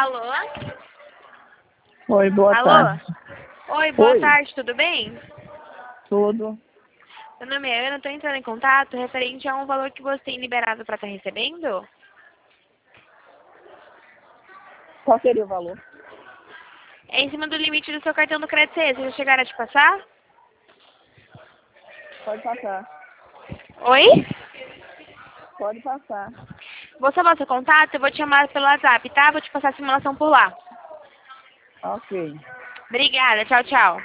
Alô? Oi, boa Alô? tarde. Oi, boa Oi. tarde, tudo bem? Tudo. Meu nome é Ana, estou entrando em contato referente a um valor que você tem liberado para estar recebendo. Qual seria o valor? É em cima do limite do seu cartão do crédito. Vocês já chegaram a te passar? Pode passar. Oi? Pode passar. Vou salvar seu contato, eu vou te chamar pelo WhatsApp, tá? Vou te passar a simulação por lá. Ok. Obrigada, tchau, tchau.